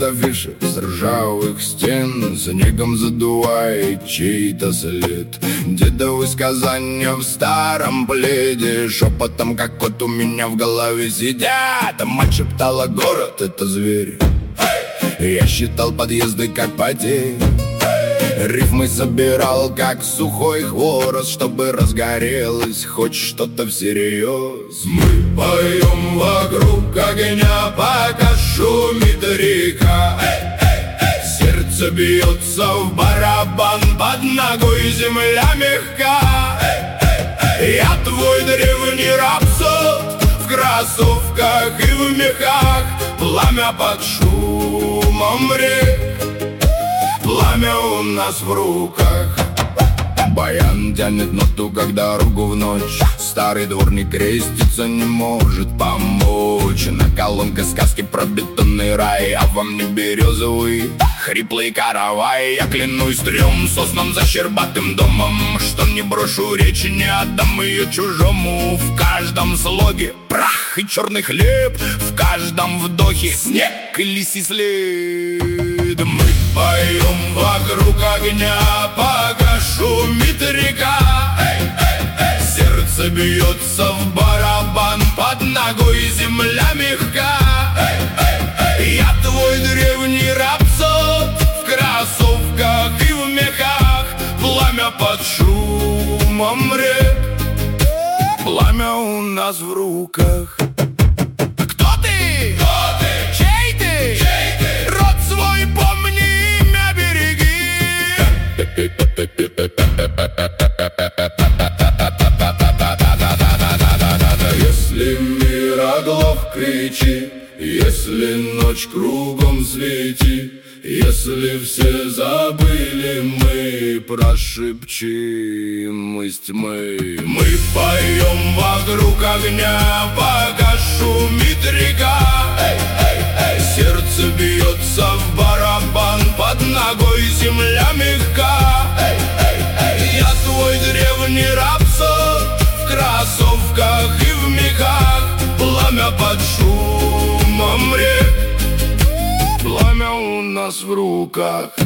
афиши с ржавых стен, снегом задувает чей-то след. Дедовы сказания в старом пледе шепотом, как кот, у меня в голове сидят. Мать шептала: город — это зверь. Я считал подъезды как потери, рифмы собирал как сухой хворост, чтобы разгорелось хоть что-то всерьез. Мы поем вокруг огня, пока шумит река. Сердце бьется в барабан, под ногой земля мягка. Я твой древний рапсод в кроссовках и в мехах, пламя под шумом рек, пламя у нас в руках. Баян тянет ноту, как дорогу в ночь. Старый дворник креститься не может помочь. На колонке сказки про бетонный рай, а во мне березовый хриплый каравай. Я клянусь трем соснам за щербатым домом, что не брошу речи, не отдам ее чужому. В каждом слоге прах и черный хлеб, в каждом вдохе снег и лисий след. Мы поем вокруг огня, пока шумит река. Сердце бьется в барабан, под ногой земля мягка. Я твой древний рапсод в кроссовках и в мехах, пламя под шумом рек, пламя у нас в руках. Кто ты? Кто ты? Чей ты? Чей ты? Род свой помни, имя береги. Если мир оглох, кричи, если ночь кругом свети, если все забыли, мы прошепчим из тьмы. Мы поем вокруг огня, пока шумит река. Сердце бьется в барабан, под ногой земля мягка. Я твой древний рапсод в кроссовках и в мехах, пламя под шумом рек, пламя у нас в руках.